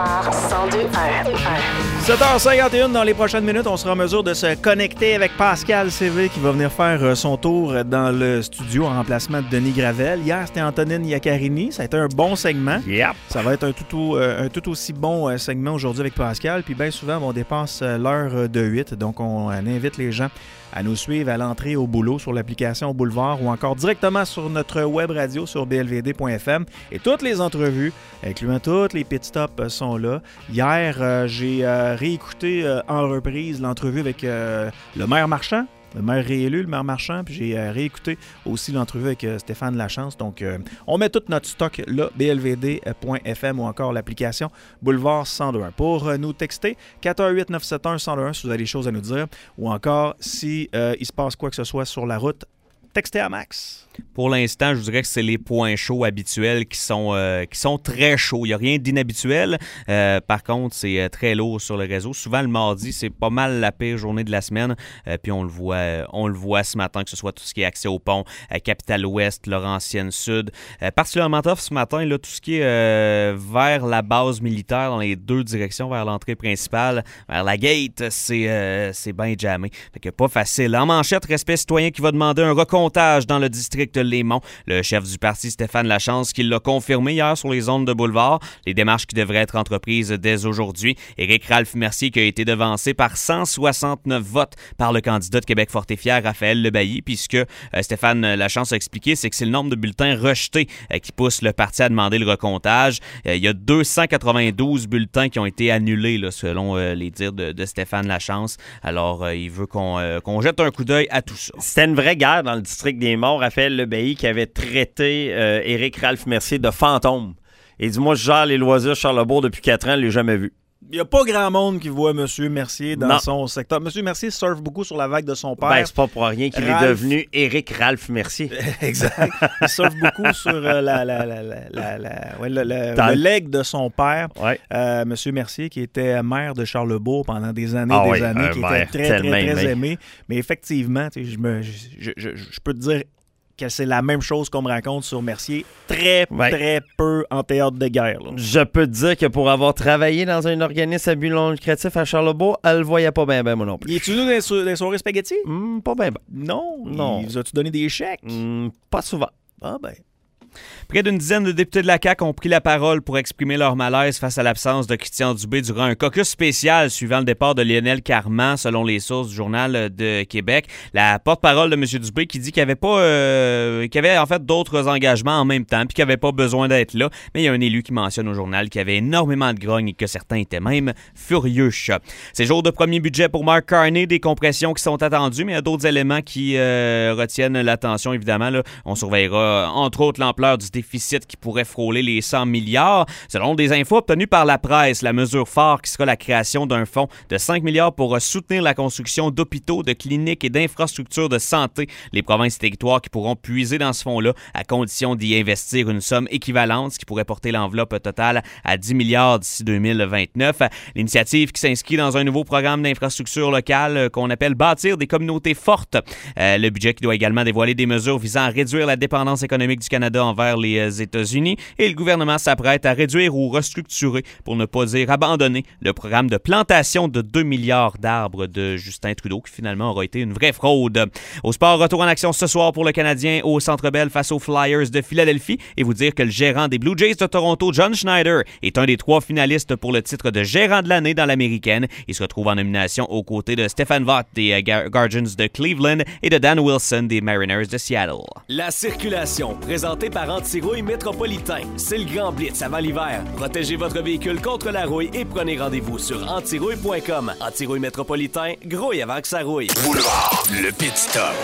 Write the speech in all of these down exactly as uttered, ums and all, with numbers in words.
Boulevard cent deux virgule un. sept heures cinquante et une, dans les prochaines minutes, on sera en mesure de se connecter avec Pascal C V qui va venir faire son tour dans le studio en remplacement de Denis Gravel. Hier, c'était Antonine Iaccarini. Ça a été un bon segment. Yep. Ça va être un tout, un tout aussi bon segment aujourd'hui avec Pascal. Puis bien souvent, on dépasse l'heure de huit. Donc, on invite les gens à nous suivre à l'entrée au boulot sur l'application Boulevard ou encore directement sur notre web radio sur b l v d point f m. Et toutes les entrevues, incluant toutes les pit stops, sont là. Hier, euh, j'ai euh, réécouté euh, en reprise l'entrevue avec euh, le maire Marchand. Le maire réélu, le maire Marchand, puis j'ai euh, réécouté aussi l'entrevue avec euh, Stéphane Lachance. Donc, euh, on met tout notre stock là, b l v d point f m ou encore l'application Boulevard cent deux virgule un. Pour euh, nous texter, quatre un huit neuf sept un un zéro un si vous avez des choses à nous dire, ou encore si euh, il se passe quoi que ce soit sur la route, textez à Max. Pour l'instant, je vous dirais que c'est les points chauds habituels qui sont, euh, qui sont très chauds. Il n'y a rien d'inhabituel. Euh, par contre, c'est euh, très lourd sur le réseau. Souvent, le mardi, c'est pas mal la pire journée de la semaine. Euh, puis on le voit euh, on le voit ce matin, que ce soit tout ce qui est accès au pont, euh, Capitale-Ouest, Laurentienne-Sud. Euh, particulièrement tough ce matin, là, tout ce qui est euh, vers la base militaire, dans les deux directions, vers l'entrée principale, vers la gate, c'est, euh, c'est bien jammé. Fait que pas facile. En manchette, Respect citoyen qui va demander un recomptage dans le district de Lémont. Le chef du parti, Stéphane Lachance, qui l'a confirmé hier sur les ondes de Boulevard. Les démarches qui devraient être entreprises dès aujourd'hui. Éric Ralph Mercier qui a été devancé par cent soixante-neuf votes par le candidat de Québec fort et fier, Raphaël Lebailly, puisque euh, Stéphane Lachance a expliqué, c'est que c'est le nombre de bulletins rejetés euh, qui pousse le parti à demander le recomptage. Euh, il y a deux cent quatre-vingt-douze bulletins qui ont été annulés, là, selon euh, les dires de, de Stéphane Lachance. Alors, euh, il veut qu'on, euh, qu'on jette un coup d'œil à tout ça. C'était une vraie guerre dans le district des Monts. Raphaël Lebailly qui avait traité euh, Éric Ralph Mercier de fantôme. Il dit, moi, je gère les loisirs Charlebourg depuis quatre ans, je ne l'ai jamais vu. Il n'y a pas grand monde qui voit M. Mercier dans non. son secteur. M. Mercier surfe beaucoup sur la vague de son père. Ben, c'est pas pour rien qu'il Ralph... est devenu Éric Ralph Mercier. Exact. Il surfe beaucoup sur euh, la, la, la, la, la, la, ouais, le, le, le legs de son père. Ouais. Euh, M. Mercier, qui était maire de Charlebourg pendant des années ah des oui, années, qui était très, très, très, aimé. très aimé. Mais effectivement, je, me, je, je, je, je peux te dire que c'est la même chose qu'on me raconte sur Mercier. Très, ouais. très peu en théâtre de guerre. Là. Je peux te dire que pour avoir travaillé dans un organisme à but non lucratif à Charlebourg, elle le voyait pas bien, bien, moi non plus. Il est-tu venu dans les, les soirées spaghetti? Mm, pas bien, ben. Non. Non. Il vous a-tu donné des chèques? Mm, pas souvent. Ah ben... Près d'une dizaine de députés de la C A Q ont pris la parole pour exprimer leur malaise face à l'absence de Christian Dubé durant un caucus spécial suivant le départ de Lionel Carman, selon les sources du Journal de Québec. La porte-parole de M. Dubé qui dit qu'il n'y avait pas, euh, qu'il y avait en fait d'autres engagements en même temps puis qu'il n'y avait pas besoin d'être là. Mais il y a un élu qui mentionne au journal qu'il y avait énormément de grogne et que certains étaient même furieux. C'est jour de premier budget pour Mark Carney, des compressions qui sont attendues, mais il y a d'autres éléments qui euh, retiennent l'attention, évidemment. Là. On surveillera entre autres l'ampleur du déficit qui pourrait frôler les cent milliards. Selon des infos obtenues par la presse, la mesure phare qui sera la création d'un fonds de cinq milliards pour soutenir la construction d'hôpitaux, de cliniques et d'infrastructures de santé. Les provinces et territoires qui pourront puiser dans ce fonds-là à condition d'y investir une somme équivalente, ce qui pourrait porter l'enveloppe totale à dix milliards d'ici deux mille vingt-neuf. L'initiative qui s'inscrit dans un nouveau programme d'infrastructure locale qu'on appelle « Bâtir des communautés fortes ». Euh, le budget qui doit également dévoiler des mesures visant à réduire la dépendance économique du Canada envers les États-Unis et le gouvernement s'apprête à réduire ou restructurer, pour ne pas dire abandonner, le programme de plantation de deux milliards d'arbres de Justin Trudeau qui finalement aura été une vraie fraude. Au sport, retour en action ce soir pour le Canadien au Centre Bell face aux Flyers de Philadelphie et vous dire que le gérant des Blue Jays de Toronto, John Schneider, est un des trois finalistes pour le titre de gérant de l'année dans l'américaine. Il se retrouve en nomination aux côtés de Stephen Vaught des Guardians de Cleveland et de Dan Wilson des Mariners de Seattle. La circulation, présentée par Antirouille Métropolitain. C'est le grand blitz avant l'hiver. Protégez votre véhicule contre la rouille et prenez rendez-vous sur antirouille point com. Antirouille Métropolitain, grouille avant que ça rouille. Boulevard, le pit stop.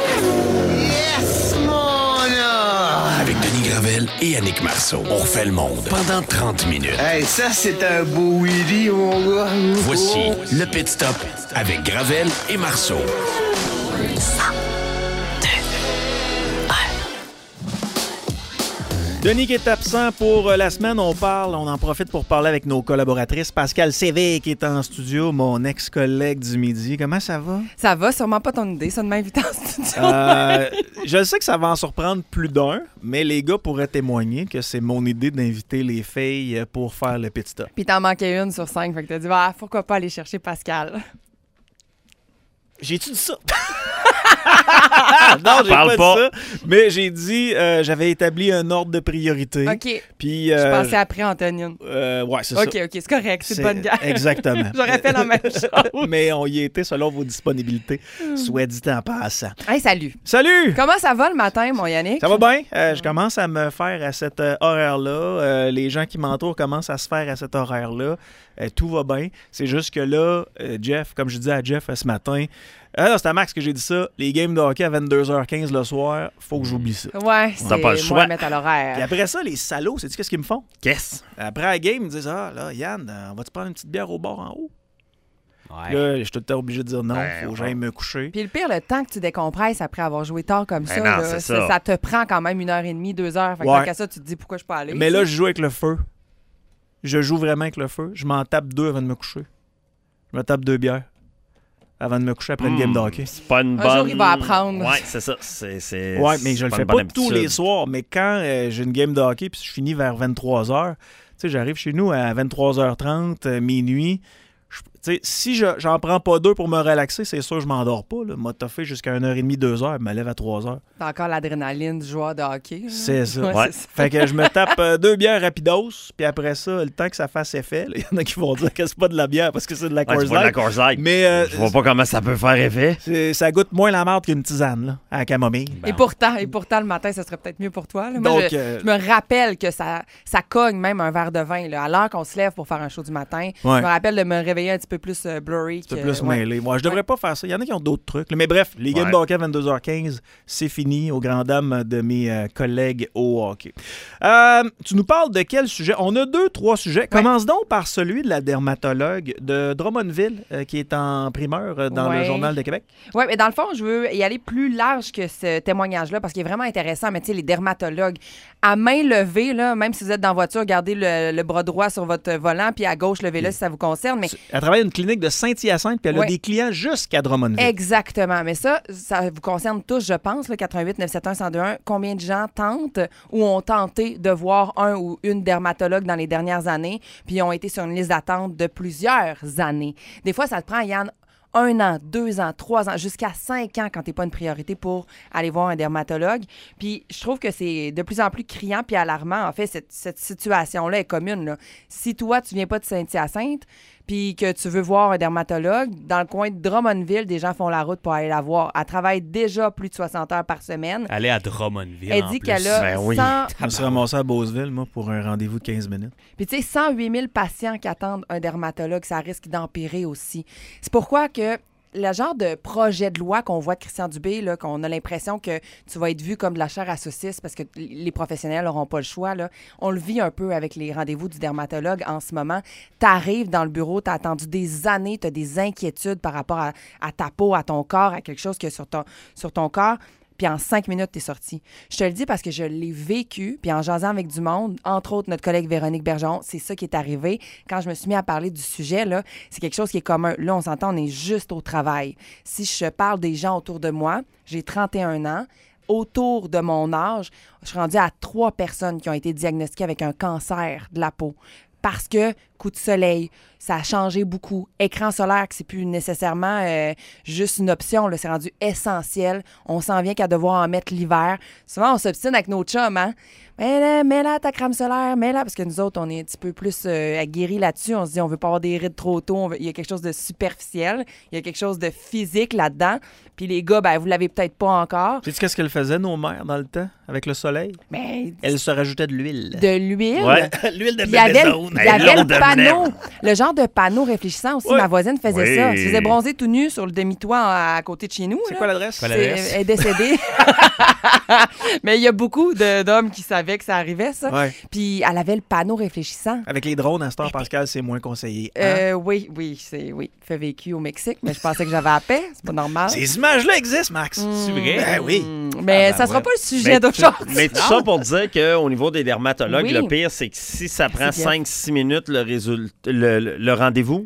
Yes, mon homme! Avec Denis Gravel et Annick Marceau. On refait le monde pendant trente minutes. Hey, ça, c'est un beau Willy, mon gars. Voici le pit stop avec Gravel et Marceau. Denis qui est absent pour la semaine, on parle, on en profite pour parler avec nos collaboratrices. Pascal Sévé qui est en studio, mon ex-collègue du midi. Comment ça va? Ça va, sûrement pas ton idée, ça de m'inviter en studio. Euh, je sais que ça va en surprendre plus d'un, mais les gars pourraient témoigner que c'est mon idée d'inviter les filles pour faire le pit stop. Puis t'en manquais une sur cinq, fait que t'as dit, ah, pourquoi pas aller chercher Pascal? J'ai-tu dit ça? non, j'ai Parle pas, pas. dit ça. Mais j'ai dit, euh, j'avais établi un ordre de priorité. OK. Puis, Je euh, pensais après Antonine. euh, ouais, c'est OK, ça. OK, c'est correct, c'est de bonne guerre. Exactement. J'aurais fait la même chose. Mais on y était selon vos disponibilités, soit dit en passant. Hey, salut. Salut! Comment ça va le matin, mon Yannick? Ça va bien? Euh, je commence à me faire à cet euh, horaire-là. Euh, les gens qui m'entourent commencent à se faire à cet horaire-là. Euh, tout va bien. C'est juste que là, euh, Jeff, comme je disais à Jeff euh, ce matin, ah non, c'est à Max que j'ai dit ça, les games de hockey à vingt-deux heures quinze le soir, faut que j'oublie ça. Ouais, c'est T'as pas le choix. moi à mettre à Puis l'horaire. après ça, les salauds, sais-tu qu'est-ce qu'ils me font? Qu'est-ce? Après la game, ils me disent, ah là, Yann, euh, on va-tu prendre une petite bière au bar en haut? Ouais. Là, je suis tout le temps obligé de dire non, Ouais, faut que ouais. j'aille me coucher. Puis le pire, le temps que tu décompresses après avoir joué tard comme Ben ça, non, là, c'est ça, ça. ça te prend quand même une heure et demie, deux heures. Fait que Ouais. tant qu'à ça, tu te dis pourquoi je peux aller. Mais là, je joue avec le feu. Je joue vraiment avec le feu. Je m'en tape deux avant de me coucher. Je me tape deux bières avant de me coucher après une game de hockey. C'est pas une Un bonne... jour, il va apprendre. Ouais, c'est ça. C'est, c'est... Ouais, mais je le c'est fais une pas bonne tous habitude. les soirs. Mais quand euh, j'ai une game de hockey puis je finis vers vingt-trois heures, tu sais, j'arrive chez nous à vingt-trois heures trente, euh, minuit. Je- Tu sais, si je, j'en prends pas deux pour me relaxer, c'est sûr que je m'endors pas. Là. M'a toffé jusqu'à une heure et demie, deux heures, je me lève à trois heures. T'as encore l'adrénaline du joueur de hockey. là. C'est ça. Ouais, Ouais. c'est ça. Fait que je me tape euh, deux bières rapidos, puis après ça, le temps que ça fasse effet, il y en a qui vont dire que c'est pas de la bière parce que c'est de la Ouais, Coors c'est pas de la Light. Coors Light. Mais euh, Je vois pas comment ça peut faire effet. c'est- ça goûte moins la marde qu'une tisane là, à la camomille. Et pourtant, et pourtant, le matin, ça serait peut-être mieux pour toi. là. Moi, Donc, je, euh, je me rappelle que ça, ça cogne même un verre de vin. Là. À l'heure qu'on se lève pour faire un show du matin, Ouais. je me rappelle de me réveiller un petit peu plus euh, blurry. Un peu que- plus ouais. mêlé. Moi, je devrais Ouais. pas faire ça. Il y en a qui ont d'autres trucs. là. Mais bref, les games Ouais. de hockey à vingt-deux heures quinze, c'est fini aux grandes dames de mes euh, collègues au hockey. Euh, tu nous parles de quel sujet? On a deux, trois sujets. Commence donc par celui de la dermatologue de Drummondville, euh, qui est en primeur euh, dans le Ouais. Journal de Québec. Oui, mais dans le fond, je veux y aller plus large que ce témoignage-là parce qu'il est vraiment intéressant. Mais tu sais, les dermatologues, à main levée, là, même si vous êtes dans la voiture, gardez le, le bras droit sur votre volant, puis à gauche, levez-le si ça vous concerne. Mais Elle travaille à une clinique de Saint-Hyacinthe, puis elle a Ouais. des clients jusqu'à Drummondville. exactement. Mais ça, ça vous concerne tous, je pense, le quatre-vingt-huit neuf cent soixante-un dix-deux un. Combien de gens tentent ou ont tenté de voir un ou une dermatologue dans les dernières années, puis ont été sur une liste d'attente de plusieurs années? Des fois, ça te prend, Yann, un an, deux ans, trois ans, jusqu'à cinq ans quand t'es pas une priorité pour aller voir un dermatologue. Puis je trouve que c'est de plus en plus criant puis alarmant. En fait, cette, cette situation-là est commune. Là. Si toi, tu viens pas de Saint-Hyacinthe puis que tu veux voir un dermatologue, dans le coin de Drummondville, des gens font la route pour aller la voir. Elle travaille déjà plus de soixante heures par semaine. Aller à Drummondville. Elle en dit plus. qu'elle a Ben oui. cent Je me suis ramassé à Beauceville, moi, pour un rendez-vous de quinze minutes. Puis tu sais, cent huit mille patients qui attendent un dermatologue, ça risque d'empirer aussi. C'est pourquoi que le genre de projet de loi qu'on voit de Christian Dubé, là, qu'on a l'impression que tu vas être vu comme de la chair à saucisse parce que les professionnels n'auront pas le choix, là. On le vit un peu avec les rendez-vous du dermatologue en ce moment. Tu arrives dans le bureau, tu as attendu des années, tu as des inquiétudes par rapport à, à ta peau, à ton corps, à quelque chose que sur ton, sur ton corps. Puis en cinq minutes, t'es sorti. Je te le dis parce que je l'ai vécu, puis en jasant avec du monde, entre autres notre collègue Véronique Bergeron, c'est ça qui est arrivé. Quand je me suis mis à parler du sujet, là, c'est quelque chose qui est commun. Là, on s'entend, on est juste au travail. Si je parle des gens autour de moi, j'ai trente et un ans, autour de mon âge, je suis rendue à trois personnes qui ont été diagnostiquées avec un cancer de la peau. Parce que coup de soleil, ça a changé beaucoup. Écran solaire, que c'est plus nécessairement euh, juste une option, là, c'est rendu essentiel. On s'en vient qu'à devoir en mettre l'hiver. Souvent, on s'obstine avec nos chums, hein? Mais là, mets là ta crème solaire, mets là, parce que nous autres, on est un petit peu plus euh, aguerris là-dessus. On se dit, on veut pas avoir des rides trop tôt. On veut- Il y a quelque chose de superficiel. Il y a quelque chose de physique là-dedans. Puis les gars, ben, vous l'avez peut-être pas encore. Sais-tu qu'est-ce qu'elle faisait, nos mères, dans le temps, avec le soleil? Mais Elle se rajoutait de l'huile. de l'huile. Ouais. L'huile de Puis il y avait, le- il y Hey, avait l'eau le de panneau, venelle. le genre de panneau réfléchissant aussi. Ouais. Ma voisine faisait Oui. ça. Elle se faisait bronzer tout nu sur le demi-toit à, à côté de chez nous. C'est là. quoi l'adresse? Quoi C'est- l'adresse? Elle est décédée. Mais il y a beaucoup de- d'hommes qui savaient savais que ça arrivait, ça. Ouais. Puis elle avait le panneau réfléchissant. Avec les drones, à cette heure, Pascal, c'est moins conseillé. Hein? Euh, oui, oui, c'est oui. Fait vécu au Mexique, mais je pensais que j'avais la paix. C'est pas normal. Ces images-là existent, Max. C'est vrai? Ben oui. Mm, mais Ah, ben ça sera ouais. pas le sujet Mais, d'aujourd'hui. mais tout ça pour dire qu'au niveau des dermatologues, Oui. le pire, c'est que si ça prend C'est bien. cinq six minutes le, résult- le, le- le rendez-vous,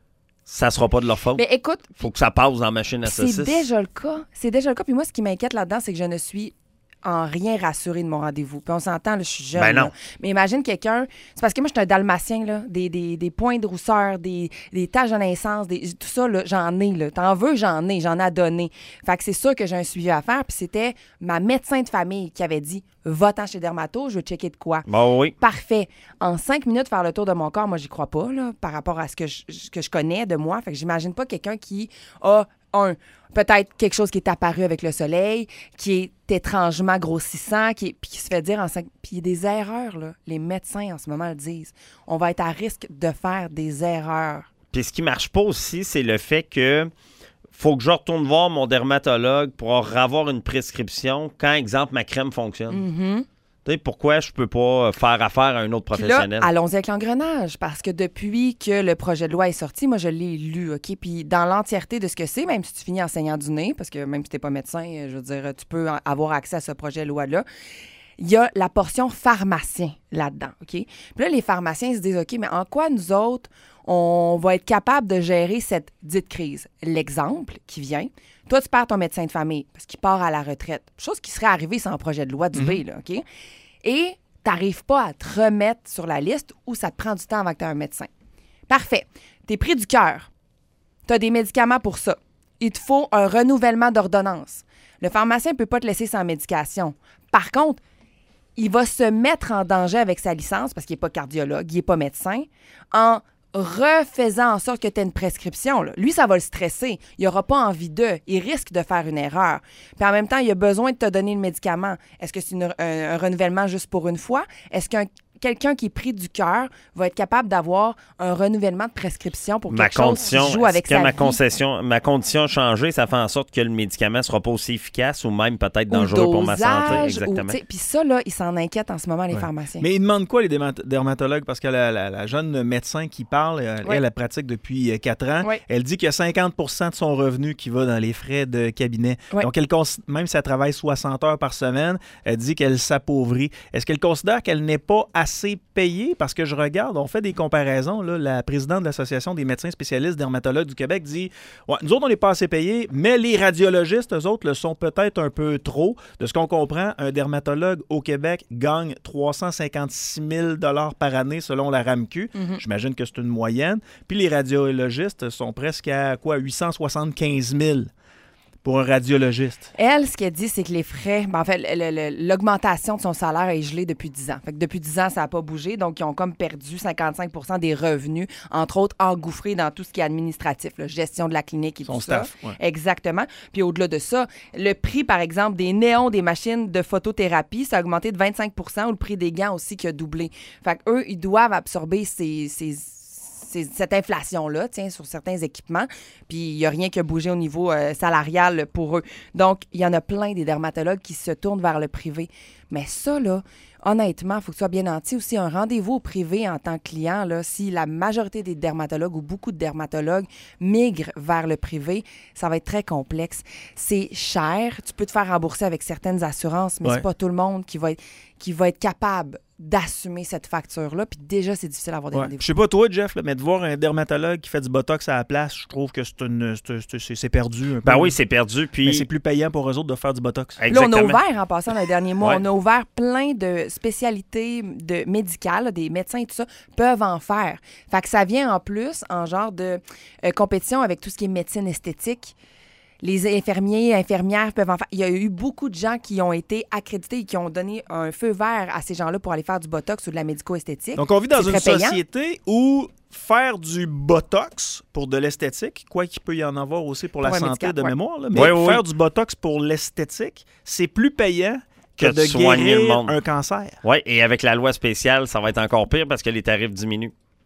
ça sera pas de leur faute. Mais écoute, Faut que ça passe dans la machine à saucisses. c'est déjà le cas. C'est déjà le cas. Puis moi, ce qui m'inquiète là-dedans, c'est que je ne suis en rien rassurée de mon rendez-vous. Puis on s'entend, là, je suis jeune. Ben non. là. Mais imagine quelqu'un... C'est parce que moi, je suis un dalmatien, là. Des, des, des points de rousseur, des, des taches de naissance, des, tout ça, là, j'en ai, là. T'en veux, j'en ai, j'en ai à donner. Fait que c'est sûr que j'ai un suivi à faire. Puis c'était ma médecin de famille qui avait dit « Va-t'en chez Dermato, je veux checker de quoi. » Bon, oui. Parfait. En cinq minutes, faire le tour de mon corps, moi, j'y crois pas, là, par rapport à ce que je, ce que je connais de moi. Fait que j'imagine pas quelqu'un qui a, un, peut-être quelque chose qui est apparu avec le soleil, qui est étrangement grossissant, qui est, puis qui se fait dire en cinq... Puis il y a des erreurs, là. Les médecins, en ce moment, le disent. On va être à risque de faire des erreurs. Puis ce qui marche pas aussi, c'est le fait que faut que je retourne voir mon dermatologue pour avoir une prescription quand, exemple, ma crème fonctionne. Mm-hmm. Tu sais, pourquoi je peux pas faire affaire à un autre Puis là, professionnel? allons-y avec l'engrenage, parce que depuis que le projet de loi est sorti, moi, je l'ai lu, OK? Puis dans l'entièreté de ce que c'est, même si tu finis enseignant du nez, parce que même si tu n'es pas médecin, je veux dire, tu peux avoir accès à ce projet de loi-là, il y a la portion pharmacien là-dedans, OK? Puis là, les pharmaciens se disent, OK, mais en quoi nous autres, on va être capable de gérer cette dite crise? L'exemple qui vient, toi, tu perds ton médecin de famille parce qu'il part à la retraite. Chose qui serait arrivée sans projet de loi du B, là, OK? Et tu n'arrives pas à te remettre sur la liste ou ça te prend du temps avant que tu aies un médecin. Parfait. Tu es pris du cœur. Tu as des médicaments pour ça. Il te faut un renouvellement d'ordonnance. Le pharmacien ne peut pas te laisser sans médication. Par contre, il va se mettre en danger avec sa licence, parce qu'il n'est pas cardiologue, il n'est pas médecin, en refaisant en sorte que tu aies une prescription. Là. Lui, ça va le stresser. Il n'aura pas envie d'eux. Il risque de faire une erreur. Puis en même temps, il a besoin de te donner le médicament. Est-ce que c'est une, un, un renouvellement juste pour une fois? Est-ce qu'un quelqu'un qui est pris du cœur va être capable d'avoir un renouvellement de prescription pour ma quelque chose qui joue avec que sa ma vie? concession, ma condition a changé, ça fait en sorte que le médicament ne sera pas aussi efficace ou même peut-être Ou dangereux pour ma santé. dosage, Exactement. ou, puis ça, là, ils s'en inquiètent en ce moment, les Ouais. pharmaciens. Mais ils demandent quoi, les dermat- dermatologues? Parce que la, la- la jeune médecin qui parle, elle, Ouais. elle, elle pratique depuis euh, quatre ans. Ouais. Elle dit qu'il y a cinquante pour cent de son revenu qui va dans les frais de cabinet. Ouais. Donc, elle, cons- même si elle travaille soixante heures par semaine, elle dit qu'elle s'appauvrit. Est-ce qu'elle considère qu'elle n'est pas assez payée? Parce que je regarde, on fait des comparaisons. Là, la présidente de l'Association des médecins spécialistes dermatologues du Québec dit ouais, nous autres, on n'est pas assez payés, mais les radiologistes, eux autres, le sont peut-être un peu trop. De ce qu'on comprend, un dermatologue au Québec gagne trois cent cinquante-six mille dollars par année selon la RAMQ. Mhm. J'imagine que c'est une moyenne. Puis les radiologistes sont presque à quoi huit cent soixante-quinze mille pour un radiologiste. Elle, ce qu'elle dit, c'est que les frais, ben, en fait, le- le- l'augmentation de son salaire est gelée depuis dix ans. Fait que depuis dix ans, ça n'a pas bougé. Donc, ils ont comme perdu cinquante-cinq pour cent des revenus, entre autres engouffrés dans tout ce qui est administratif, là, gestion de la clinique et Son tout staff, ça. ouais. Exactement. Puis au-delà de ça, le prix, par exemple, des néons des machines de photothérapie, ça a augmenté de vingt-cinq pour cent ou le prix des gants aussi qui a doublé. Fait qu'eux, ils doivent absorber ces... ces c'est cette inflation-là, tiens, sur certains équipements. Puis il n'y a rien qui a bougé au niveau euh, salarial pour eux. Donc, il y en a plein des dermatologues qui se tournent vers le privé. Mais ça, là, honnêtement, il faut que tu sois bien nanti aussi. Un rendez-vous au privé en tant que client, là, si la majorité des dermatologues ou beaucoup de dermatologues migrent vers le privé, ça va être très complexe. C'est cher. Tu peux te faire rembourser avec certaines assurances, mais Ouais. c'est pas tout le monde qui va être, qui va être capable d'assumer cette facture-là. Puis déjà, c'est difficile d'avoir des Ouais. rendez-vous. Je sais pas toi, Jeff, là, mais de voir un dermatologue qui fait du botox à la place, je trouve que c'est une, c'est, c'est- c'est- c'est perdu un peu. Ben oui, c'est perdu. Puis Mais c'est plus payant pour eux autres de faire du botox. Puis là, on a Exactement. ouvert, en passant dans les derniers mois, Ouais. on a ouvert plein de spécialités de médicales, des médecins et tout ça, peuvent en faire. Fait que ça vient en plus en genre de euh, compétition avec tout ce qui est médecine esthétique. Les infirmiers, infirmières peuvent en faire. Il y a eu beaucoup de gens qui ont été accrédités et qui ont donné un feu vert à ces gens-là pour aller faire du botox ou de la médico-esthétique. Donc, on vit dans C'est une très payant. société où faire du botox pour de l'esthétique, quoi qu'il peut y en avoir aussi pour, Pour la un santé médical, de ouais. mémoire, là, mais Ouais, ouais, faire ouais. du botox pour l'esthétique, c'est plus payant que, Que de de soigner le guérir monde. un cancer. Oui, et avec la loi spéciale, ça va être encore pire parce que les tarifs diminuent.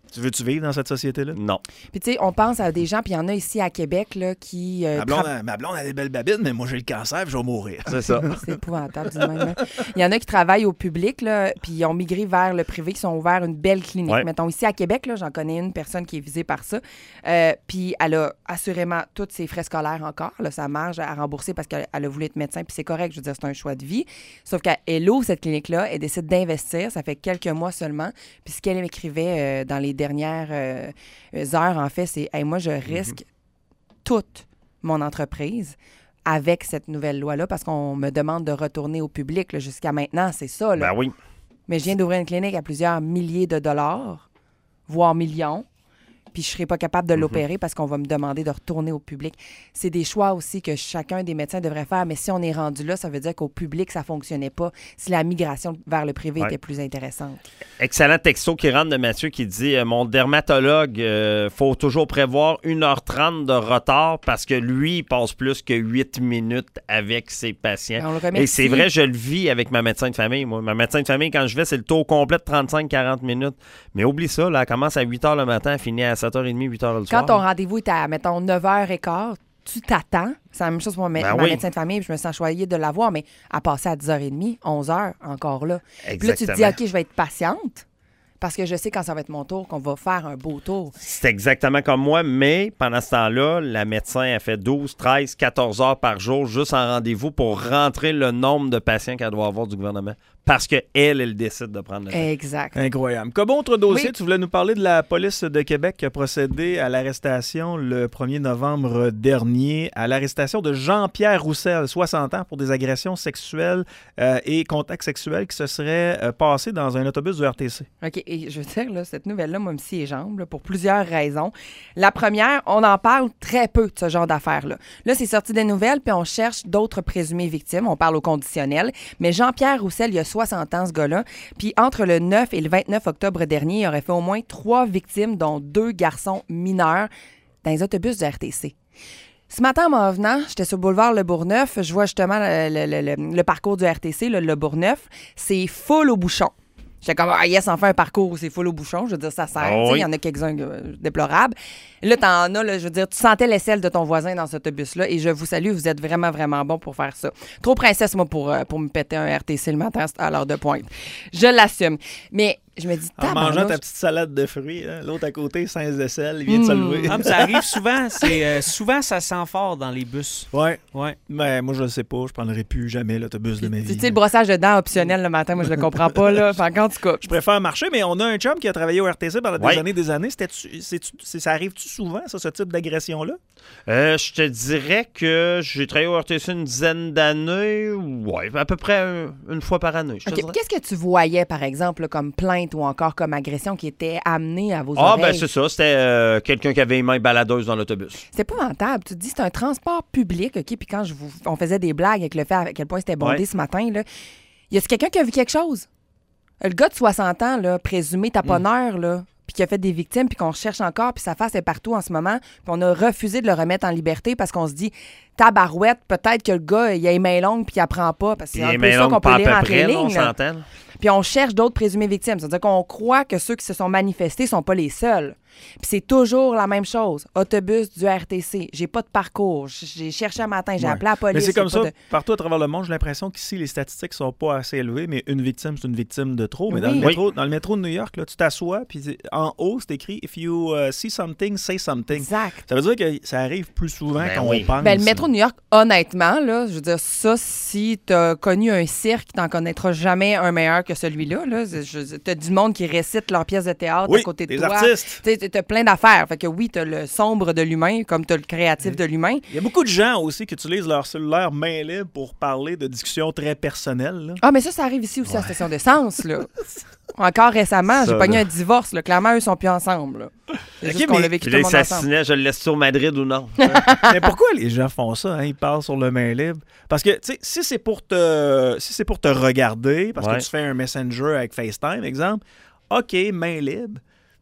Tu veux-tu vivre dans cette société-là? Non. Puis tu sais, on pense à des gens, puis il y en a ici à Québec là, qui... euh, Ma blonde, tra- a, ma blonde a des belles babines, mais moi, j'ai le cancer et je vais mourir. C'est ça. C'est épouvantable, du même. hein. Il y en a qui travaillent au public, là, puis ils ont migré vers le privé, qui sont ouverts une belle clinique. Ouais. Mettons, ici à Québec, là, j'en connais une personne qui est visée par ça. Euh, puis elle a assurément tous ses frais scolaires encore, là, sa marge à rembourser parce qu'elle elle a voulu être médecin, puis c'est correct, je veux dire, c'est un choix de vie. Sauf qu'elle ouvre cette clinique-là, elle décide d'investir, ça fait quelques mois seulement. Puis ce qu'elle m'écrivait euh, dans les dernières euh, heures, en fait, c'est hey, moi, je risque toute mon entreprise avec cette nouvelle loi-là parce qu'on me demande de retourner au public. là. Jusqu'à maintenant, c'est ça. Là. Ben oui. Mais je viens d'ouvrir une clinique à plusieurs milliers de dollars, voire millions, puis je ne serai pas capable de l'opérer parce qu'on va me demander de retourner au public. C'est des choix aussi que chacun des médecins devrait faire, mais si on est rendu là, ça veut dire qu'au public, ça ne fonctionnait pas si la migration vers le privé Ouais. était plus intéressante. Excellent texto qui rentre de Mathieu qui dit euh, mon dermatologue, euh, faut toujours prévoir une heure trente de retard parce que lui, il passe plus que huit minutes avec ses patients. On le remercie. Et c'est vrai, je le vis avec ma médecin de famille. Moi, ma médecin de famille, quand je vais, c'est le tour complet de trente-cinq à quarante minutes. Mais oublie ça, là, elle commence à huit heures le matin, elle finit à sept heures trente, huit heures le soir. Quand ton rendez-vous est à, mettons, neuf heures quinze, tu t'attends. C'est la même chose pour ma, Ben ma oui. médecin de famille, puis je me sens choyée de l'avoir, mais à passer à dix heures trente, onze heures, encore là. Puis là, tu te dis, Exactement. OK, je vais être patiente, parce que je sais quand ça va être mon tour qu'on va faire un beau tour. C'est exactement comme moi, mais pendant ce temps-là, la médecin a fait douze, treize, quatorze heures par jour juste en rendez-vous pour rentrer le nombre de patients qu'elle doit avoir du gouvernement. Parce qu'elle, elle décide de prendre le temps. Exact. Incroyable. Comme autre dossier, Oui. tu voulais nous parler de la police de Québec qui a procédé à l'arrestation le premier novembre dernier, à l'arrestation de Jean-Pierre Roussel, soixante ans, pour des agressions sexuelles euh, et contacts sexuels qui se seraient euh, passés dans un autobus du R T C. OK, et je veux dire, là, cette nouvelle-là m'a mis les jambes là, pour plusieurs raisons. La première, on en parle très peu de ce genre d'affaires-là. Là, c'est sorti des nouvelles, puis on cherche d'autres présumées victimes. On parle au conditionnel. Mais Jean-Pierre Roussel, il a soixante ans, ce gars-là. Puis entre le neuf et le vingt-neuf octobre dernier, il aurait fait au moins trois victimes, dont deux garçons mineurs, dans les autobus du R T C. Ce matin, en m'en venant, j'étais sur le boulevard Le Bourgneuf. Je vois justement le, le- le- le parcours du R T C, le, le Bourgneuf. C'est full au bouchon. J'étais comme, ah yes, enfin un parcours où c'est full au bouchon. Je veux dire, ça sert. Ah Tu sais, oui. il y en a quelques-uns euh, déplorables. Là, t'en as, là, je veux dire, tu sentais l'aisselle de ton voisin dans cet autobus-là. Et je vous salue, vous êtes vraiment, vraiment bon pour faire ça. Trop princesse, moi, pour, euh, pour me péter un R T C le matin à l'heure de pointe. Je l'assume. Mais je me dis, En mangeant tabarnouche, ta petite salade de fruits, hein, l'autre à côté, sans aisselle, il vient de se Mm. lever. Ah, mais ça arrive souvent. C'est, euh, souvent, ça sent fort dans les bus. Ouais, Ouais. mais moi, je le sais pas. Je prendrai plus jamais l'autobus de ma Tu vie. sais, le brossage de dents optionnel le matin, moi, je le comprends pas, là. Enfin, en tout cas, Je préfère marcher, mais on a un chum qui a travaillé au R T C pendant Ouais. des années des années. C'était-tu- c'est-tu- c'est- ça arrive-tu souvent, ça, ce type d'agression-là? Euh, je te dirais que j'ai travaillé au R T C une dizaine d'années. Ouais, à peu près un- une fois par année. je te OK. dirais. Qu'est-ce que tu voyais, par exemple, là, comme plainte ou encore comme agression qui était amenée à vos Ah, oreilles? ben c'est ça. C'était euh, quelqu'un qui avait les mains baladeuses dans l'autobus. C'est épouvantable. Tu te dis, c'est un transport public, OK? Puis quand je vous, on faisait des blagues avec le fait à quel point c'était bondé Ouais. ce matin, là, y a-tu quelqu'un qui a vu quelque chose? Le gars de soixante ans, là, présumé taponneur, là, puis qui a fait des victimes, puis qu'on recherche encore, puis sa face est partout en ce moment, puis on a refusé de le remettre en liberté parce qu'on se dit, tabarouette, peut-être que le gars, il a les mains longues, puis il apprend pas, parce que Puis c'est un les peu mains ça longues, qu'on pas peut à lire peu entre près, les là, on lignes. là. s'entend. là. Puis on cherche d'autres présumées victimes. C'est-à-dire qu'on croit que ceux qui se sont manifestés sont pas les seuls. Puis c'est toujours la même chose. Autobus du R T C. J'ai pas de parcours. J'ai cherché un matin. J'ai Ouais. appelé la police. Mais c'est comme j'ai ça pas de- partout à travers le monde. J'ai l'impression qu'ici, les statistiques sont pas assez élevées, mais une victime, c'est une victime de trop. Mais dans, Oui. le métro, dans le métro de New York, là, tu t'assois, puis c'est- en haut, c'est écrit « If you uh, see something, say something Exact. ». Ça veut dire que ça arrive plus souvent Ben qu'on oui. pense. Ben, le métro de New York, honnêtement, là, je veux dire, ça, si t'as connu un cirque, t'en connaîtras jamais un meilleur que celui-là. Là. Je- je- T'as du monde qui récite leurs pièces de théâtre Oui, à côté de des toi. artistes. Tu sais, t'as plein d'affaires. Fait que oui, t'as le sombre de l'humain comme t'as le créatif de l'humain. Il y a beaucoup de gens aussi qui utilisent leur cellulaire main libre pour parler de discussions très personnelles. là. Ah, mais ça, ça arrive ici aussi à la station d'essence, là. Encore récemment, j'ai Ça, pogné là. un divorce. Là. Clairement, eux sont plus ensemble. Là. C'est Ok, juste qu'on mais- l'a vécu Puis tout là, le il monde ensemble. s'assinait, je le laisse sur Madrid ou non. Mais pourquoi les gens font ça? Hein? Ils parlent sur le main libre. Parce que, tu sais, si c'est pour te si c'est pour te regarder, parce Ouais. que tu fais un messenger avec FaceTime, exemple, OK, main libre.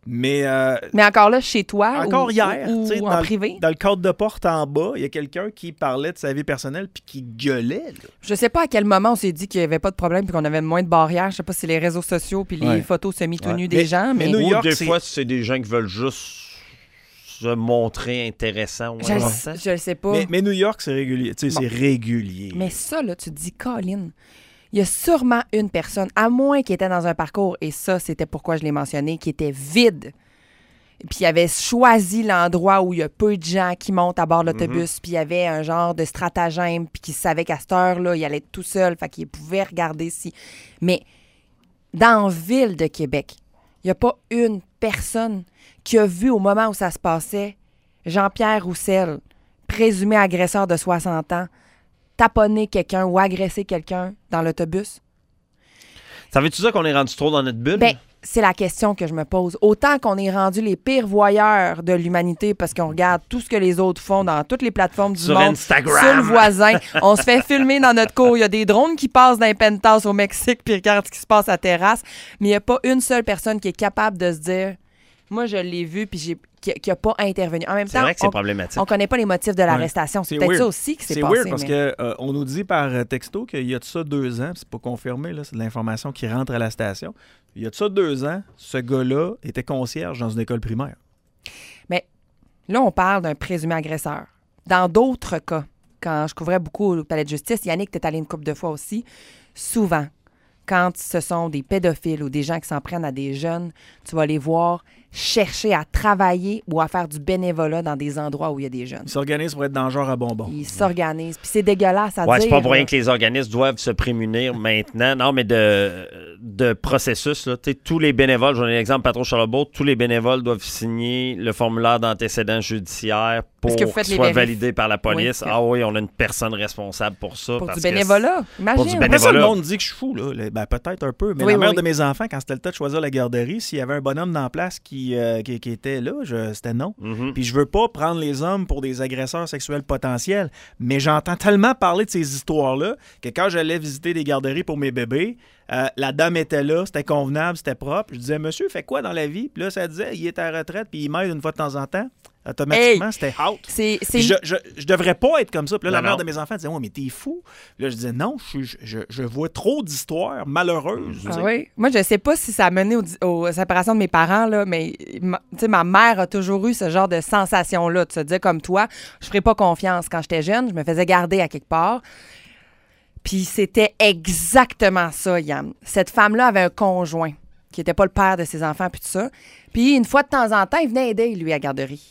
Mais, euh, Mais encore là, chez toi encore ou, hier, ou, tu sais, ou en dans, privé? dans le cadre de porte en bas, il y a quelqu'un qui parlait de sa vie personnelle puis qui gueulait. Là. Je sais pas à quel moment on s'est dit qu'il n'y avait pas de problème puis qu'on avait moins de barrières. Je sais pas si c'est les réseaux sociaux puis les Ouais. photos semi-tout nus Ouais. des Mais- gens, mais... mais New Ou York, des c'est- fois, c'est des gens qui veulent juste se montrer intéressants. ou Je le intéressants. je le sais pas. Mais, Mais, mais New York, c'est régulier. Tu sais, Bon. c'est régulier. ça, là, tu te dis, Colin, il y a sûrement une personne, à moins qu'il était dans un parcours, et ça, c'était pourquoi je l'ai mentionné, qui était vide. Puis il avait choisi l'endroit où il y a peu de gens qui montent à bord de l'autobus, puis il y avait un genre de stratagème, puis qu'il savait qu'à cette heure-là, il allait être tout seul, fait qu'il pouvait regarder si... Mais dans la ville de Québec, il n'y a pas une personne qui a vu au moment où ça se passait Jean-Pierre Roussel, présumé agresseur de soixante ans, taponner quelqu'un ou agresser quelqu'un dans l'autobus. Ça veut-tu dire qu'on est rendu trop dans notre bulle? Ben, c'est la question que je me pose. Autant qu'on est rendu les pires voyeurs de l'humanité parce qu'on regarde tout ce que les autres font dans toutes les plateformes du Sur monde, Instagram. sur le voisin. On se fait filmer dans notre cour. Il y a des drones qui passent dans les penthouses au Mexique puis regardent ce qui se passe à la terrasse. Mais il n'y a pas une seule personne qui est capable de se dire « Moi, je l'ai vu puis j'ai... » qui n'a pas intervenu. En même c'est temps, vrai que c'est on- problématique. on ne connaît pas les motifs de l'arrestation. C'est C'est peut-être weird. ça aussi qui s'est C'est passé. weird parce mais- qu'on on nous dit par euh, texto qu'il y a de ça deux ans, puis c'est pas confirmé, là, c'est de l'information qui rentre à la station. Il y a de ça deux ans, ce gars-là était concierge dans une école primaire. Mais là, on parle d'un présumé agresseur. Dans d'autres cas, quand je couvrais beaucoup au palais de justice, Yannick, t'es allé une couple de fois aussi, souvent, quand ce sont des pédophiles ou des gens qui s'en prennent à des jeunes, tu vas les voir chercher à travailler ou à faire du bénévolat dans des endroits où il y a des jeunes. Il s'organise pour être dans le genre à bonbons. Ils s'organisent. Puis c'est dégueulasse à Ouais, dire. c'est pas pour là. rien que les organismes doivent se prémunir maintenant. Non, mais de, de processus. Là. Tu sais, tous les bénévoles, j'en ai l'exemple, Patron Charlebourg, tous les bénévoles doivent signer le formulaire d'antécédent judiciaire pour Est-ce que vous qu'il faites les soit vérif- validé par la police. Oui. Ah oui, on a une personne responsable pour ça. Pour parce du que bénévolat. Imagine. Pour du Après ça, le bénévolat. monde dit que je suis fou, là. Le- Ben, peut-être un peu, mais Oui, la oui, mère oui. de mes enfants, quand c'était le temps de choisir la garderie, s'il y avait un bonhomme dans la place qui, euh, qui, qui était là, je- c'était non. Mhm. Puis je veux pas prendre les hommes pour des agresseurs sexuels potentiels, mais j'entends tellement parler de ces histoires-là que quand j'allais visiter des garderies pour mes bébés, euh, la dame était là, c'était convenable, c'était propre. Je disais, monsieur, fait quoi dans la vie? Puis là, ça disait, il est à la retraite, puis il m'aide une fois de temps en temps. Automatiquement, Hey! c'était out. C'est, c'est... Puis je, je, je devrais pas être comme ça. Puis là, la Non, mère non. de mes enfants disait, ouais, mais t'es fou. Puis là, je disais, non, je, suis- je, je vois trop d'histoires malheureuses. tu Ah sais. oui. Moi, je sais pas si ça a mené au- aux séparations de mes parents, là, mais ma, tu sais, ma mère a toujours eu ce genre de sensation-là, de se dire comme toi, je ferais pas confiance. Quand j'étais jeune, je me faisais garder à quelque part. Puis c'était exactement ça, Yann. Cette femme-là avait un conjoint qui était pas le père de ses enfants, puis tout ça. Puis une fois de temps en temps, il venait aider, lui, à la garderie.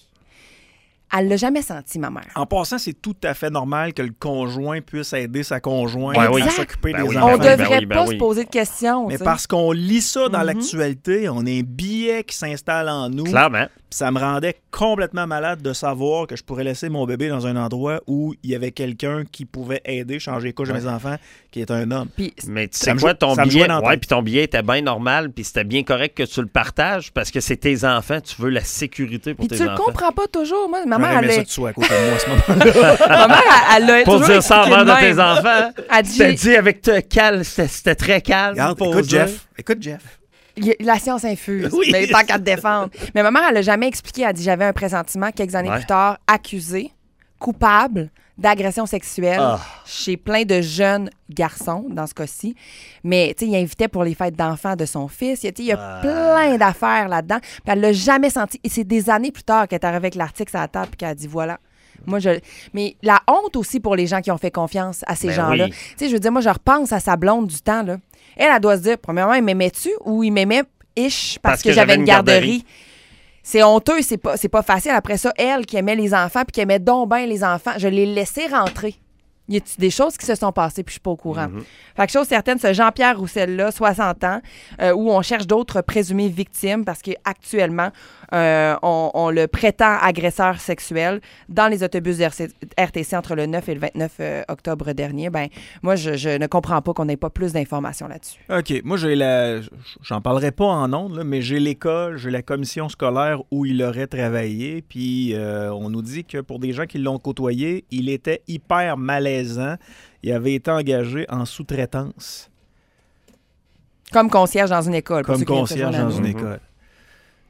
Elle l'a jamais senti, ma mère. En passant, c'est tout à fait normal que le conjoint puisse aider sa conjointe Ouais, oui. à s'occuper Ben des oui, enfants. On ben oui, devrait ben oui, pas ben se oui. poser de questions. Mais tu sais. parce qu'on lit ça dans Mhm. l'actualité, on a un billet qui s'installe en nous. Clairement. Puis ça me rendait complètement malade de savoir que je pourrais laisser mon bébé dans un endroit où il y avait quelqu'un qui pouvait aider, changer les couches de mes enfants, qui est un homme. Puis Mais tu Ça sais me quoi, jou- ton ça me jouait billet, dans la ouais, tête. puis ton billet était bien normal, puis c'était bien correct que tu le partages parce que c'est tes enfants, tu veux la sécurité pour Puis tes tu le enfants. comprends pas toujours. Moi, ma mère, J'aurais elle, aimé ça a- que tu sois à côté de moi à ce moment-là. ma mère, elle, elle l'a Pour toujours dire ça expliqué envers de même. tes enfants, Elle dit, c'était dit avec te calme, c'était c'était très calme. Regarde, posé. écoute Jeff. Écoute Jeff. il y a- la science infuse, Oui. mais tant qu'à te défendre. Mais ma mère, elle l'a jamais expliqué. Elle dit, j'avais un pressentiment quelques années Ouais. plus tard, accusé, coupable d'agression sexuelle Ah. chez plein de jeunes garçons, dans ce cas-ci. Mais, tu sais, il invitait pour les fêtes d'enfants de son fils. Il y a, tu sais, il y a plein d'affaires là-dedans. Puis elle l'a jamais senti. Et c'est des années plus tard qu'elle est arrivée avec l'article sur la table et qu'elle a dit, voilà. Moi, je... Mais la honte aussi pour les gens qui ont fait confiance à ces Ben gens-là. oui. Tu sais, je veux dire, moi, je repense à sa blonde du temps, là. Elle, elle doit se dire, premièrement, il m'aimait-tu ou il m'aimait ish parce, Parce que, que j'avais j'avais une une garderie. garderie. C'est honteux, c'est pas, c'est pas facile. Après ça, elle qui aimait les enfants puis qui aimait donc bien les enfants, je l'ai laissé rentrer. Y a-t-il des choses qui se sont passées puis je suis pas au courant? Fait que chose certaine, ce Jean-Pierre Roussel-là, soixante ans, euh, où on cherche d'autres présumées victimes parce qu'actuellement, euh, on, on le prétend agresseur sexuel dans les autobus de R T C entre le neuf et le vingt-neuf euh, octobre dernier. Ben, moi, je, je ne comprends pas qu'on n'ait pas plus d'informations là-dessus. OK. Moi, j'ai la. J'en parlerai pas en ondes, là, mais j'ai l'école, j'ai la commission scolaire où il aurait travaillé. Puis euh, on nous dit que pour des gens qui l'ont côtoyé, il était hyper malaisant. Il avait été engagé en sous-traitance Comme concierge dans une école. pour comme ceux qui viennent ce concierge journal. dans une Mhm. école.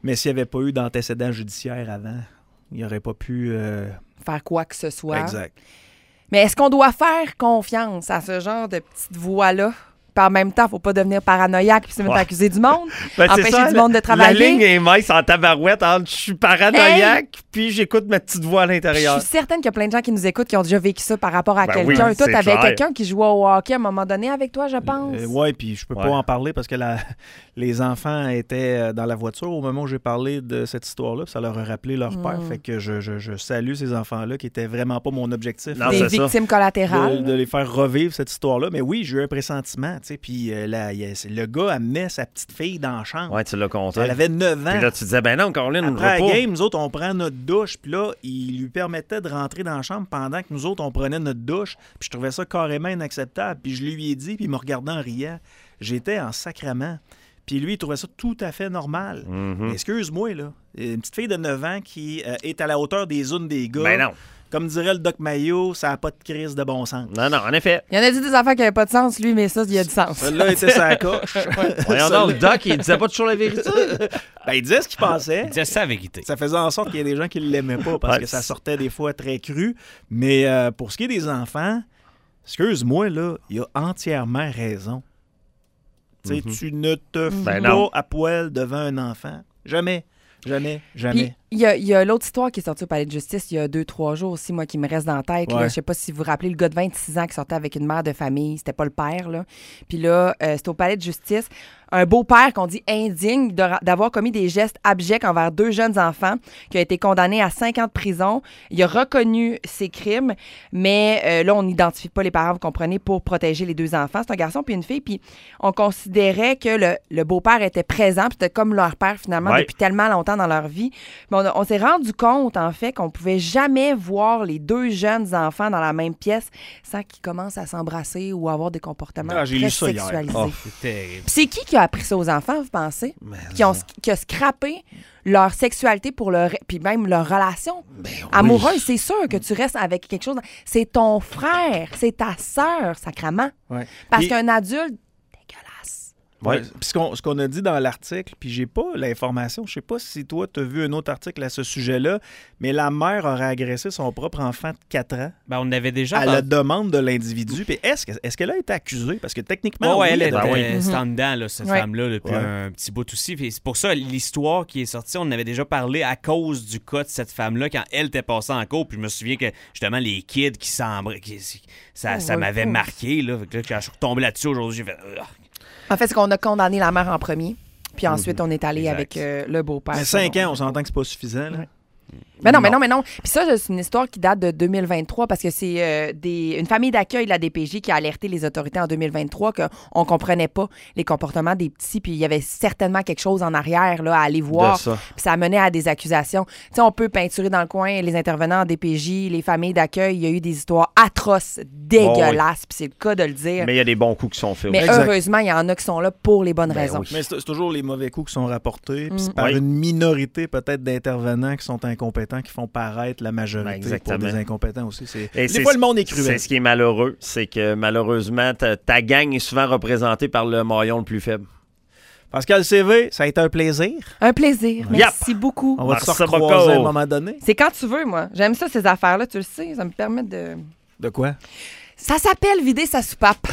Mais s'il n'y avait pas eu d'antécédent judiciaire avant, il n'aurait pas pu... Euh... faire quoi que ce soit. Exact. Mais est-ce qu'on doit faire confiance à ce genre de petite voix-là? Puis en même temps, il ne faut pas devenir paranoïaque puis se mettre Ouais. à accuser du monde, Ben, c'est empêcher ça, du monde de travailler. La ligne est mince en tabarouette entre je suis paranoïaque puis j'écoute ma petite voix à Je l'intérieur. suis certaine qu'il y a plein de gens qui nous écoutent qui ont déjà vécu ça par rapport à Ben quelqu'un. oui, Toi, c'est tu avais clair. quelqu'un qui jouait au hockey à un moment donné avec toi, je pense. Euh, oui, puis je peux Ouais. pas en parler parce que la- les enfants étaient euh, dans la voiture au moment où j'ai parlé de cette histoire-là. Puis ça leur a rappelé leur père. Mm. Fait que je, je- je salue ces enfants-là qui étaient vraiment pas mon objectif. Non, Des c'est ça. victimes collatérales. De, de les faire revivre cette histoire-là. Mais oui, j'ai eu un pressentiment. tu sais, Puis euh, là, il y a- c'est- le gars amenait sa petite fille dans la chambre. Ouais, tu l'as compté. Elle avait neuf ans. Puis là, tu disais, ben non, Caroline, Après la repos. game, nous autres, on prend notre douche. Puis là, il lui permettait de rentrer dans la chambre pendant que nous autres, on prenait notre douche. Puis je trouvais ça carrément inacceptable. Puis je lui ai dit, puis il me regardait en riant. J'étais en sacrament. Puis lui, il trouvait ça tout à fait normal. Mhm. Excuse-moi, là. Une petite fille de neuf ans qui euh, est à la hauteur des unes des gars. Ben non. Comme dirait le Doc Mayo, ça n'a pas de crise de bon sens. Non, non, en effet. Il y en a dit des affaires qui n'avaient pas de sens, lui, mais ça, il y a du sens. Celle-là était sa coche. Voyons donc, le doc, il disait pas toujours la vérité. Ben, il disait ce qu'il pensait. C'est ça la vérité. Ça faisait en sorte qu'il y ait des gens qui ne l'aimaient pas parce Ouais, que ça c'est- sortait des fois très cru. Mais euh, pour ce qui est des enfants, excuse-moi, là, il a entièrement raison. Tu sais, Mhm. tu ne te fous Ben pas non. à poil devant un enfant. Jamais. Jamais. Jamais. Puis, il y a, il y a l'autre histoire qui est sortie au Palais de justice il y a deux, trois jours aussi, moi, qui me reste dans la tête. là. Ouais. Je sais pas si vous vous rappelez, le gars de vingt-six ans qui sortait avec une mère de famille. C'était pas le père, là. Puis là, euh, c'était au Palais de justice. Un beau-père qu'on dit indigne de- d'avoir commis des gestes abjects envers deux jeunes enfants qui a été condamné à cinq ans de prison. Il a reconnu ses crimes, mais euh, là, on n'identifie pas les parents, vous comprenez, pour protéger les deux enfants. C'est un garçon puis une fille. Puis on considérait que le, le beau-père était présent, puis c'était comme leur père, finalement, Ouais. depuis tellement longtemps dans leur vie. Mais on, a- on s'est rendu compte, en fait, qu'on pouvait jamais voir les deux jeunes enfants dans la même pièce sans qu'ils commencent à s'embrasser ou avoir des comportements Ah, j'ai très lu ça hier. sexualisés. Oh. C'est terrible. Puis c'est qui qui a appris ça aux enfants, vous pensez? Qui, ont, qui a scrappé leur sexualité pour leur, puis même leur relation amoureuse. C'est sûr que tu restes avec quelque chose. C'est ton frère, c'est ta sœur, sacrament. Ouais. Parce Puis- qu'un adulte, dégueulasse. Ouais. Ouais. Puis ce qu'on, ce qu'on a dit dans l'article, puis j'ai pas l'information, je sais pas si toi, tu as vu un autre article à ce sujet-là, mais la mère aurait agressé son propre enfant de quatre ans Ben, on avait déjà... à dans- la demande de l'individu. Puis est-ce, que- est-ce qu'elle a été accusée? Parce que techniquement, Ouais, ouais, oui, elle elle était a- Ben oui. c'était en dedans, là, cette Ouais. femme-là, depuis Ouais. un petit bout aussi. Puis c'est pour ça, l'histoire qui est sortie, on en avait déjà parlé à cause du cas de cette femme-là, quand elle était passée en cours. Puis je me souviens que, justement, les kids qui s'embrassent, ça, Oh, ça ouais, m'avait oh. marqué. Là. Fait que là, quand je suis retombé là-dessus aujourd'hui, j'ai fait... Ugh. En fait, c'est qu'on a condamné la mère en premier. Puis ensuite, on est allé Exact. avec euh, le beau-père. Mais cinq ans, on s'entend que c'est pas suffisant. Là. Ouais. Mais non, mais non, mais non. Puis ça, c'est une histoire qui date de deux mille vingt-trois parce que c'est euh, des, une famille d'accueil de la D P J qui a alerté les autorités en deux mille vingt-trois qu'on ne comprenait pas les comportements des petits. Puis il y avait certainement quelque chose en arrière là, à aller voir. De ça. Puis ça a mené à des accusations. Tu sais, on peut peinturer dans le coin les intervenants en D P J, les familles d'accueil. Il y a eu des histoires atroces, dégueulasses. Puis c'est le cas de le dire. Mais il y a des bons coups qui sont faits. Mais aussi. Exact. heureusement, il y en a qui sont là pour les bonnes Ben raisons. oui. Mais c'est, c'est toujours les mauvais coups qui sont rapportés, puis c'est Mm. par Oui. une minorité peut-être d'intervenants qui sont incompétents qui font paraître la majorité Ben, pour exactement. des incompétents aussi. C'est... Et Des c'est- fois, le monde est cruel. C'est ce qui est malheureux, c'est que malheureusement, ta, ta gang est souvent représentée par le maillon le plus faible. Pascal C V, ça a été un plaisir. Un plaisir. Merci beaucoup. On va se Merci recroiser beaucoup. à un moment donné. C'est quand tu veux, moi. J'aime ça, ces affaires-là, tu le sais. Ça me permet de... De quoi? Ça s'appelle vider sa soupape.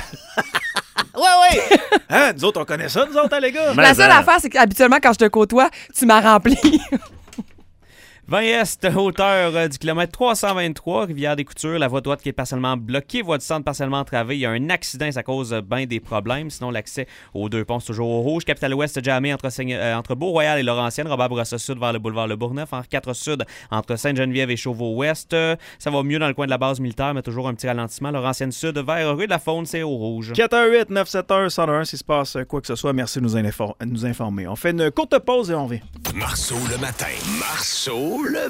Ouais, ouais! Hein? Nous autres, on connaît ça, nous autres, hein, les gars? Mais La seule hein. affaire, c'est qu'habituellement, quand je te côtoie, tu m'as rempli. vingt Est, hauteur euh, du kilomètre trois cent vingt-trois, Rivière-des-Coutures, la voie droite qui est partiellement bloquée, voie du centre partiellement entravée. Il y a un accident, ça cause bien des problèmes. Sinon, l'accès aux deux ponts, c'est toujours au rouge. Capitale-Ouest, jamais entre, Seigne- euh, entre Beau-Royal et Laurentienne. Robert Bourassa Sud vers le boulevard Le Bourgneuf. Henri quatre Sud entre Sainte-Geneviève et Chauveau-Ouest. Euh, ça va mieux dans le coin de la base militaire, mais toujours un petit ralentissement. Laurentienne Sud vers rue de la Faune, c'est au rouge. quatre un huit neuf sept un un zéro un, s'il se passe quoi que ce soit, merci de nous, infor- nous informer. On fait une courte pause et on revient. Marceau le matin. Marceau le